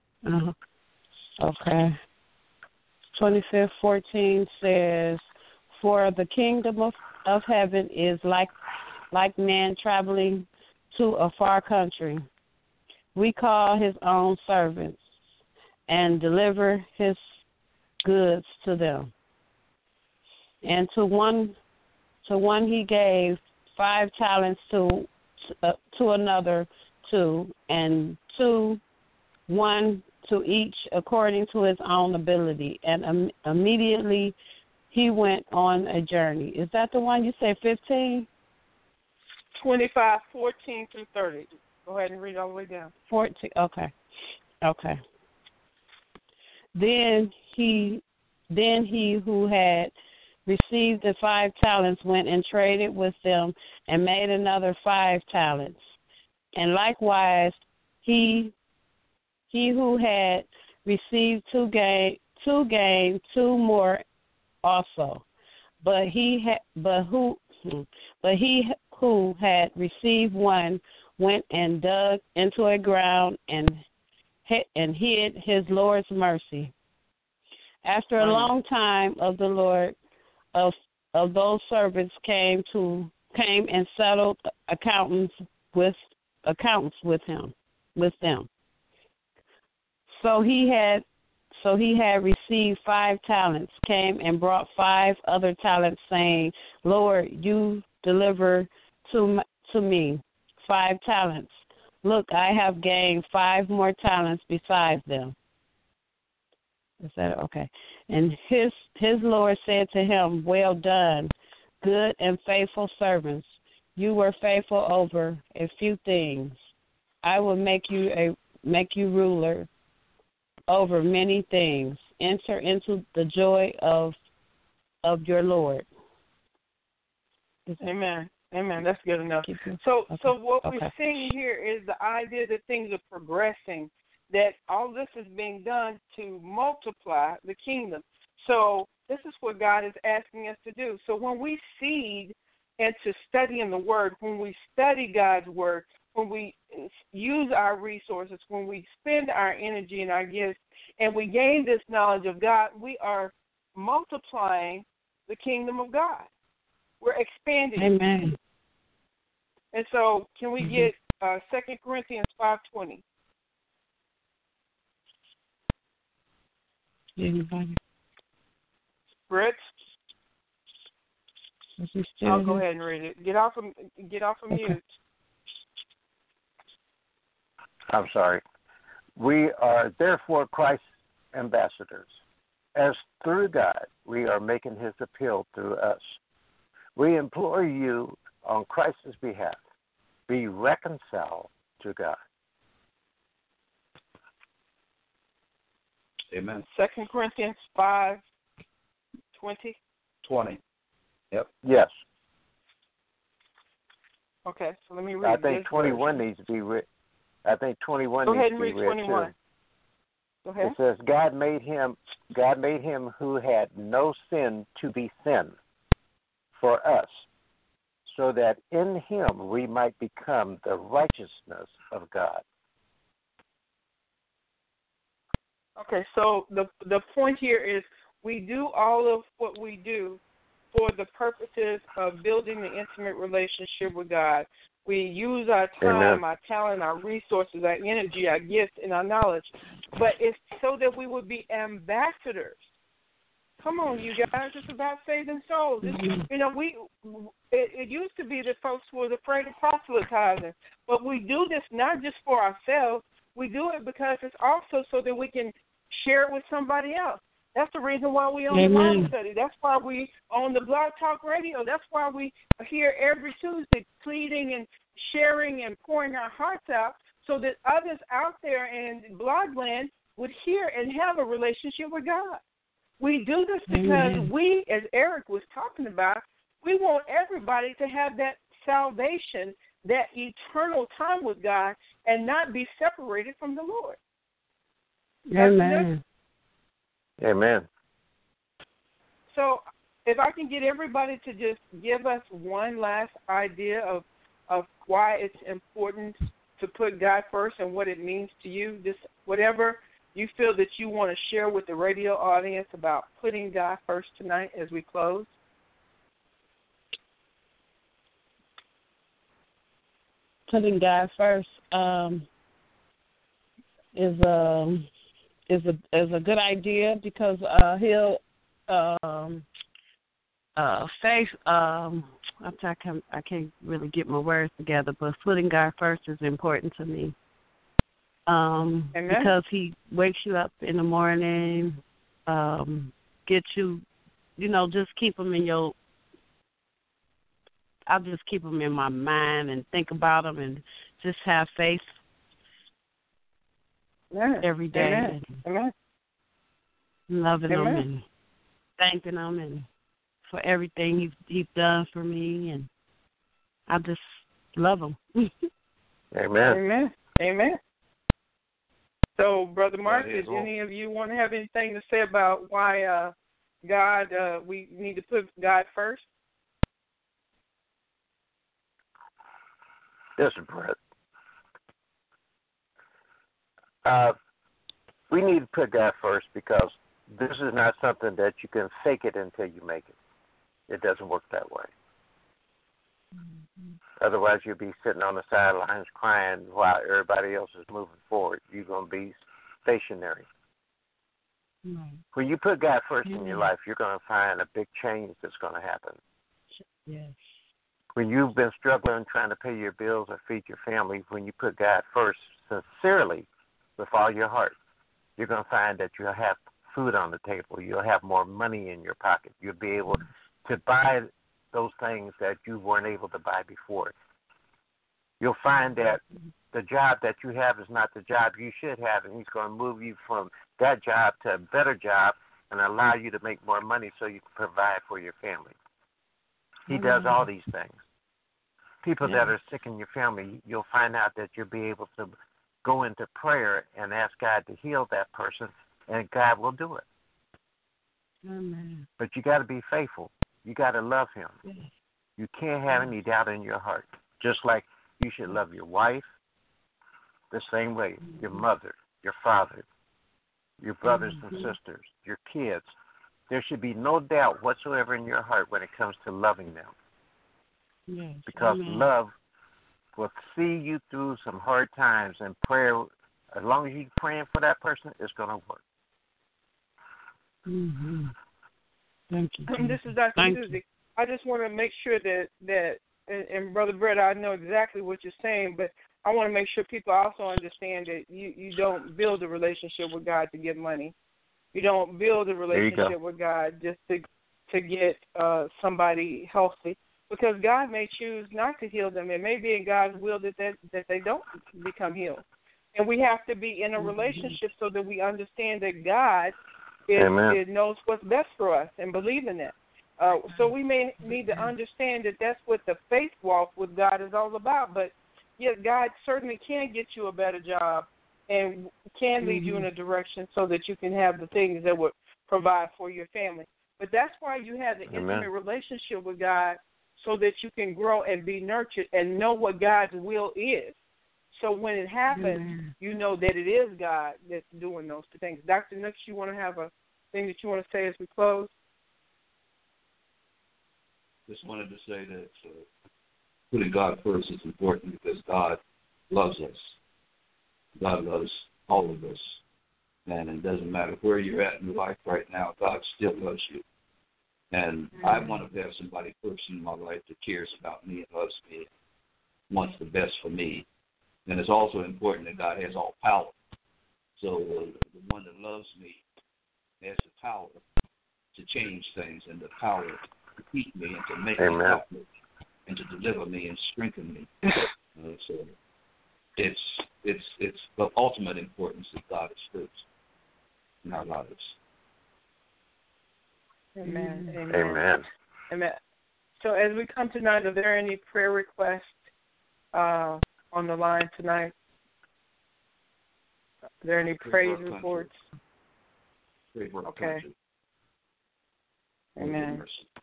Okay. 25th, 14 says, "For the kingdom of heaven is like man traveling to a far country. We call his own servants and deliver his goods to them. And to one he gave 5 talents, to another 2, and 2, 1 to each according to his own ability. And immediately he went on a journey." Is that the one you say 15? 25, 14 through 30. Go ahead and read all the way down. 14. Okay. Then he who had received the 5 talents went and traded with them and made another 5 talents. And likewise, he who had received 2 gained 2 more also. But he who had received 1 went and dug into a ground and hid his Lord's mercy. After a long time, of the Lord of those servants came and settled accounts with them. So he had received 5 talents, came and brought 5 other talents, saying, "Lord, you deliver to me 5 talents. Look, I have gained 5 more talents besides them." Is that okay? And his Lord said to him, "Well done, good and faithful servants. You were faithful over a few things. I will make you ruler over many things. Enter into the joy of your Lord." Amen. That's good enough. So what we're seeing here is the idea that things are progressing, that all this is being done to multiply the kingdom. So this is what God is asking us to do. So when we seed into studying the Word, when we study God's Word, when we use our resources, when we spend our energy and our gifts, and we gain this knowledge of God, we are multiplying the kingdom of God. We're expanding. Amen. And so can we get 2 Corinthians 5:20? Anybody? Brett? I'll go ahead and read it. Get off of mute. I'm sorry. We are therefore Christ's ambassadors, as through God we are making his appeal through us. We implore you on Christ's behalf, be reconciled to God. Amen. 2 Corinthians 5:20. 20. Yep. Yes. Okay, so let me read. I think 21 needs to be read. I think 21 needs to be read. Go ahead and read 21. Too. Go ahead. It says, God made him who had no sin to be sin for us, so that in him we might become the righteousness of God. Okay, so the point here is we do all of what we do for the purposes of building the intimate relationship with God. We use our time, Amen. Our talent, our resources, our energy, our gifts, and our knowledge. But it's so that we would be ambassadors. Come on, you guys. It's about saving souls. It used to be that folks were afraid of proselytizing. But we do this not just for ourselves. We do it because it's also so that we can share it with somebody else. That's the reason why we own the Bible study. That's why we own the Blog Talk Radio. That's why we are here every Tuesday pleading and sharing and pouring our hearts out so that others out there in Blogland would hear and have a relationship with God. We do this because we, as Eric was talking about, we want everybody to have that salvation, that eternal time with God, and not be separated from the Lord. Amen. Amen. So if I can get everybody to just give us one last idea of why it's important to put God first and what it means to you, just whatever you feel that you want to share with the radio audience about putting God first tonight as we close. Putting God first is a good idea because he'll faith. I can't really get my words together, but putting God first is important to me. Because he wakes you up in the morning, get you, just keep him in your. I'll just keep them in my mind and think about them and just have faith every day. Amen. Loving them and thanking them and for everything he's done for me, and I just love him. Amen. Amen. So, Brother Mark, does any of you want to have anything to say about why we need to put God first? Listen, Brett. We need to put God first because this is not something that you can fake it until you make it. It doesn't work that way. Otherwise, you'll be sitting on the sidelines crying while everybody else is moving forward. You're going to be stationary. When you put God first in your life, you're going to find a big change that's going to happen. Yes. When you've been struggling trying to pay your bills or feed your family, when you put God first sincerely with all your heart, you're going to find that you'll have food on the table. You'll have more money in your pocket. You'll be able to buy those things that you weren't able to buy before. You'll find that the job that you have is not the job you should have, and he's going to move you from that job to a better job and allow you to make more money so you can provide for your family. He does all these things. People that are sick in your family, you'll find out that you'll be able to go into prayer and ask God to heal that person, and God will do it. Amen. But you got to be faithful. You got to love him. Yes. You can't have any doubt in your heart. Just like you should love your wife the same way, your mother, your father, your brothers and sisters, your kids. There should be no doubt whatsoever in your heart when it comes to loving them. Yes. Because love will see you through some hard times, and prayer, as long as you're praying for that person, it's going to work. Thank you. This is Dr. Susie. I just want to make sure that and Brother Brett, I know exactly what you're saying, but I want to make sure people also understand that you don't build a relationship with God to get money. You don't build a relationship with God just to get somebody healthy, because God may choose not to heal them. It may be in God's will that they don't become healed. And we have to be in a relationship so that we understand that God knows what's best for us and believe in that. So we may need to understand that that's what the faith walk with God is all about. But, yes, God certainly can get you a better job and can lead you in a direction so that you can have the things that would provide for your family. But that's why you have the intimate relationship with God, so that you can grow and be nurtured and know what God's will is. So when it happens, you know that it is God that's doing those things. Dr. Nooks, you want to have a thing that you want to say as we close? Just wanted to say that putting God first is important because God loves us. God loves all of us. And it doesn't matter where you're at in life right now, God still loves you. And I want to have somebody first in my life that cares about me and loves me and wants the best for me. And it's also important that God has all power. So the one that loves me has the power to change things and the power to keep me and to make me happy and to deliver me and strengthen me. So it's of ultimate importance that God is first. in our lives. Amen. Amen. Amen. Amen. So as we come tonight, are there any prayer requests on the line tonight? Are there any praise reports? Okay. Amen.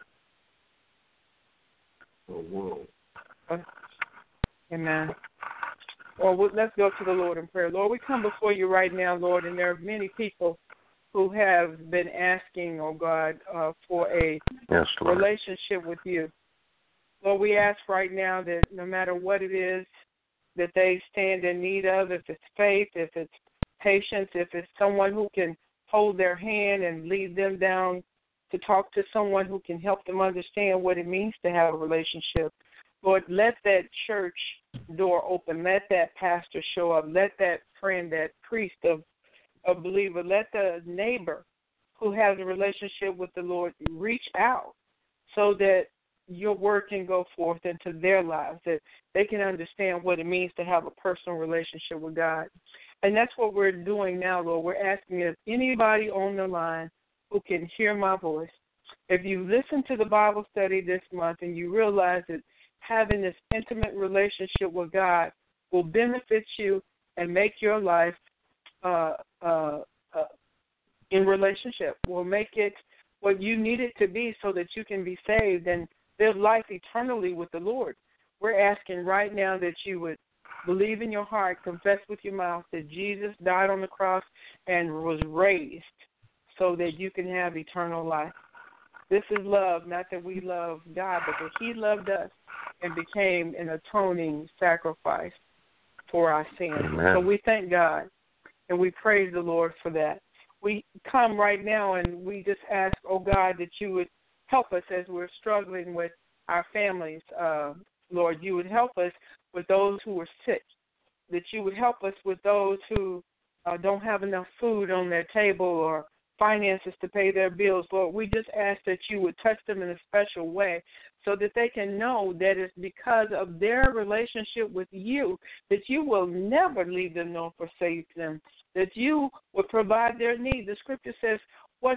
Amen. Well, let's go to the Lord in prayer. Lord, we come before you right now, Lord, and there are many people who have been asking, oh God, for a relationship with you. Lord, we ask right now that no matter what it is that they stand in need of, if it's faith, if it's patience, if it's someone who can hold their hand and lead them down to talk to someone who can help them understand what it means to have a relationship. Lord, let that church door open. Let that pastor show up. Let that friend, that priest of a believer, let the neighbor who has a relationship with the Lord reach out so that your word can go forth into their lives, that they can understand what it means to have a personal relationship with God. And that's what we're doing now, Lord. We're asking if anybody on the line who can hear my voice, if you listen to the Bible study this month and you realize that having this intimate relationship with God will benefit you and make your life in relationship, will make it what you need it to be so that you can be saved and live life eternally with the Lord. We're asking right now that you would believe in your heart, confess with your mouth that Jesus died on the cross and was raised so that you can have eternal life. This is love, not that we love God, but that he loved us and became an atoning sacrifice for our sins. Amen. So we thank God and we praise the Lord for that. We come right now and we just ask, oh God, that you would help us as we're struggling with our families. Lord, you would help us with those who are sick, that you would help us with those who don't have enough food on their table or finances to pay their bills. Lord, we just ask that you would touch them in a special way so that they can know that it's because of their relationship with you that you will never leave them nor forsake them, that you would provide their need. The scripture says, what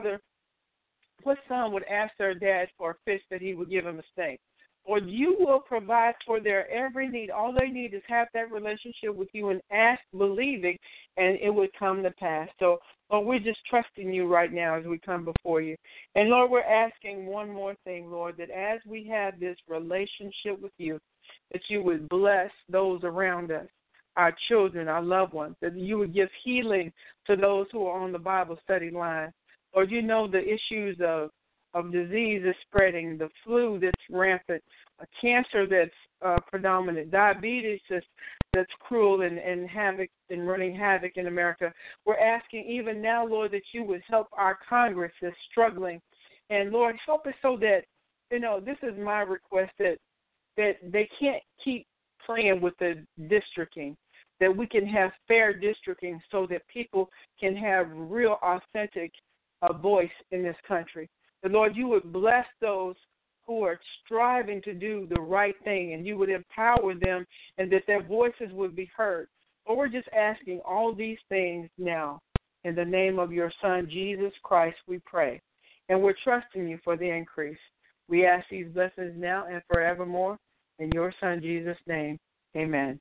son would ask their dad for a fish that he would give him a steak? Or you will provide for their every need. All they need is have that relationship with you and ask, believing, and it would come to pass. So, Lord, we're just trusting you right now as we come before you. And, Lord, we're asking one more thing, Lord, that as we have this relationship with you, that you would bless those around us, our children, our loved ones, that you would give healing to those who are on the Bible study line. Lord, you know the issues of disease is spreading, the flu that's rampant, a cancer that's predominant, diabetes that's cruel and running havoc in America. We're asking even now, Lord, that you would help our Congress that's struggling. And, Lord, help us so that, this is my request, that they can't keep playing with the districting, that we can have fair districting so that people can have real, authentic voice in this country. The Lord, you would bless those who are striving to do the right thing, and you would empower them and that their voices would be heard. But we're just asking all these things now. In the name of your Son, Jesus Christ, we pray. And we're trusting you for the increase. We ask these blessings now and forevermore. In your Son, Jesus' name, amen.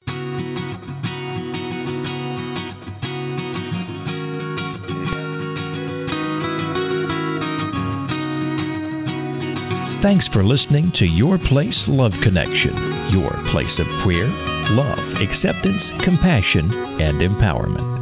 Thanks for listening to Your Place Love Connection, your place of prayer, love, acceptance, compassion, and empowerment.